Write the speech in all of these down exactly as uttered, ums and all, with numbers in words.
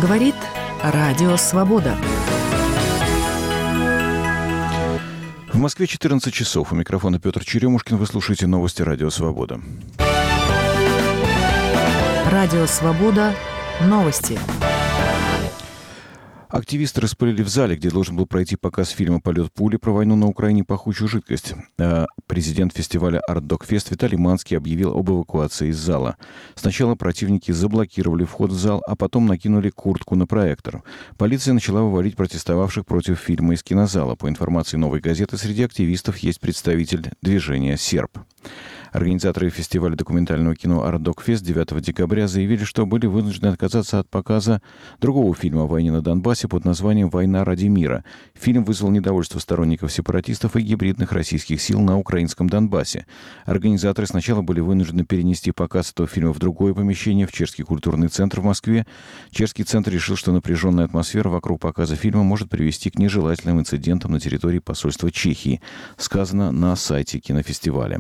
Говорит Радио Свобода. В Москве четырнадцать часов. У микрофона Петр Черемушкин. Вы слушаете новости Радио Свобода. Радио Свобода. Новости. Активисты распылили в зале, где должен был пройти показ фильма «Полет пули» про войну на Украине пахучую жидкость. А президент фестиваля «Артдок-фест» Виталий Манский объявил об эвакуации из зала. Сначала противники заблокировали вход в зал, а потом накинули куртку на проектор. Полиция начала выводить протестовавших против фильма из кинозала. По информации «Новой газеты», среди активистов есть представитель движения «Серб». Организаторы фестиваля документального кино «Артдок-фест» девятого декабря заявили, что были вынуждены отказаться от показа другого фильма о войне на Донбассе под названием «Война ради мира». Фильм вызвал недовольство сторонников сепаратистов и гибридных российских сил на украинском Донбассе. Организаторы сначала были вынуждены перенести показ этого фильма в другое помещение, в Чешский культурный центр в Москве. Чешский центр решил, что напряженная атмосфера вокруг показа фильма может привести к нежелательным инцидентам на территории посольства Чехии, сказано на сайте кинофестиваля.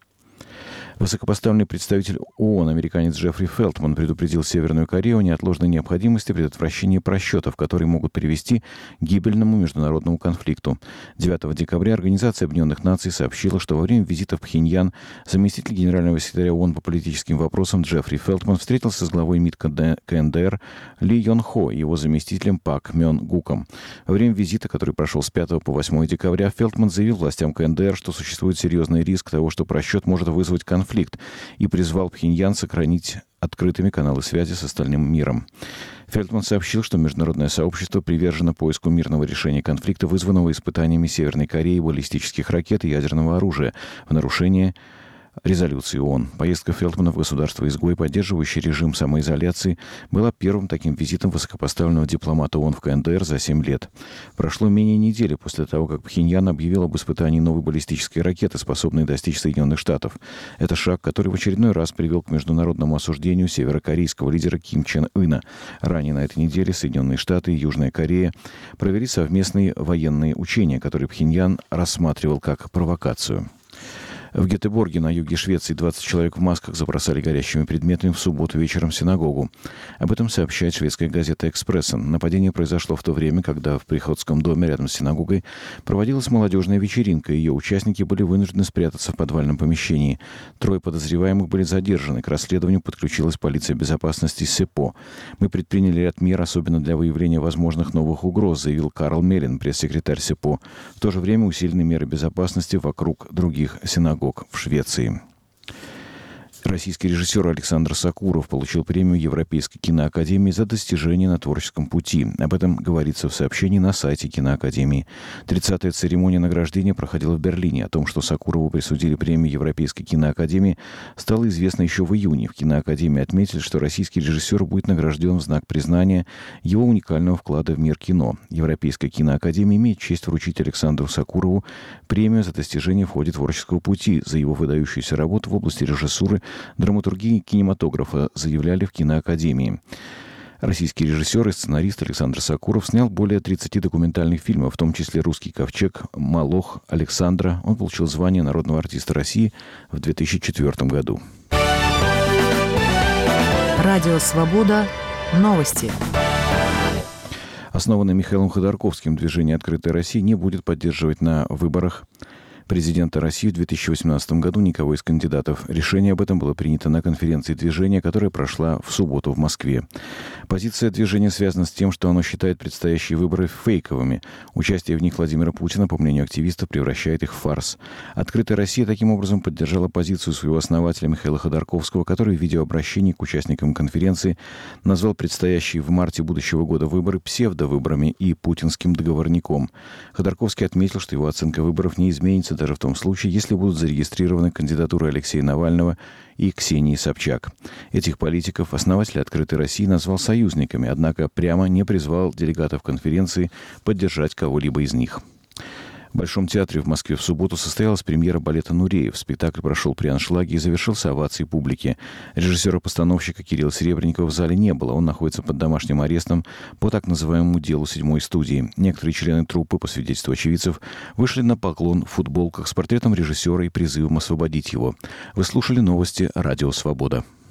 Высокопоставленный представитель ООН, американец Джеффри Фелтман, предупредил Северную Корею о неотложной необходимости предотвращения просчетов, которые могут привести к гибельному международному конфликту. девятого декабря Организация Объединенных Наций сообщила, что во время визита в Пхеньян заместитель генерального секретаря ООН по политическим вопросам Джеффри Фелтман встретился с главой МИД КНДР Ли Йон Хо и его заместителем Пак Мён Гуком. Во время визита, который прошел с пятого по восьмое декабря, Фелтман заявил властям КНДР, что существует серьезный риск того, что просчет может вызвать конфликт, и призвал Пхеньян сохранить открытыми каналы связи с остальным миром. Фелтман сообщил, что международное сообщество привержено поиску мирного решения конфликта, вызванного испытаниями Северной Кореи баллистических ракет и ядерного оружия в нарушение резолюции ООН. Поездка Фелтмана в государство-изгой, поддерживающее режим самоизоляции, была первым таким визитом высокопоставленного дипломата ООН в КНДР за семь лет. Прошло менее недели после того, как Пхеньян объявил об испытании новой баллистической ракеты, способной достичь Соединенных Штатов. Это шаг, который в очередной раз привел к международному осуждению северокорейского лидера Ким Чен Ына. Ранее на этой неделе Соединенные Штаты и Южная Корея провели совместные военные учения, которые Пхеньян рассматривал как провокацию. В Гетеборге на юге Швеции двадцать человек в масках забросали горящими предметами в субботу вечером в синагогу. Об этом сообщает шведская газета «Экспрессен». Нападение произошло в то время, когда в Приходском доме рядом с синагогой проводилась молодежная вечеринка. Ее участники были вынуждены спрятаться в подвальном помещении. Трое подозреваемых были задержаны. К расследованию подключилась полиция безопасности СЭПО. «Мы предприняли ряд мер, особенно для выявления возможных новых угроз», заявил Карл Мелин, пресс-секретарь СЭПО. В то же время усилены меры безопасности вокруг других синагог в Швеции. Российский режиссер Александр Сакуров получил премию Европейской киноакадемии за достижения на творческом пути. Об этом говорится в сообщении на сайте киноакадемии. тридцатая церемония награждения проходила в Берлине. О том, что Сакурову присудили премию Европейской киноакадемии, стало известно еще в июне. В киноакадемии отметили, что российский режиссер будет награжден в знак признания его уникального вклада в мир кино. Европейская киноакадемия имеет честь вручить Александру Сакурову премию за достижение в ходе творческого пути за его выдающуюся работу в области режиссуры, драматургии и кинематографа, заявляли в киноакадемии. Российский режиссер и сценарист Александр Сакуров снял более тридцати документальных фильмов, в том числе «Русский ковчег», «Молох», «Александра». Он получил звание народного артиста России в две тысячи четвёртом году. Радио «Свобода». Новости. Основанное Михаилом Ходорковским движение «Открытая Россия» не будет поддерживать на выборах президента России в две тысячи восемнадцатом году никого из кандидатов. Решение об этом было принято на конференции движения, которая прошла в субботу в Москве. Позиция движения связана с тем, что оно считает предстоящие выборы фейковыми. Участие в них Владимира Путина, по мнению активистов, превращает их в фарс. «Открытая Россия» таким образом поддержала позицию своего основателя Михаила Ходорковского, который в видеообращении к участникам конференции назвал предстоящие в марте будущего года выборы псевдовыборами и путинским договорником. Ходорковский отметил, что его оценка выборов не изменится даже в том случае, если будут зарегистрированы кандидатуры Алексея Навального и Ксении Собчак. Этих политиков основатель «Открытой России» назвал союзниками, однако прямо не призвал делегатов конференции поддержать кого-либо из них. В Большом театре в Москве в субботу состоялась премьера балета «Нуреев». Спектакль прошел при аншлаге и завершился овацией публики. Режиссера-постановщика Кирилла Серебренникова в зале не было. Он находится под домашним арестом по так называемому делу седьмой студии. Некоторые члены труппы, по свидетельству очевидцев, вышли на поклон в футболках с портретом режиссера и призывом освободить его. Вы слушали новости «Радио Свобода».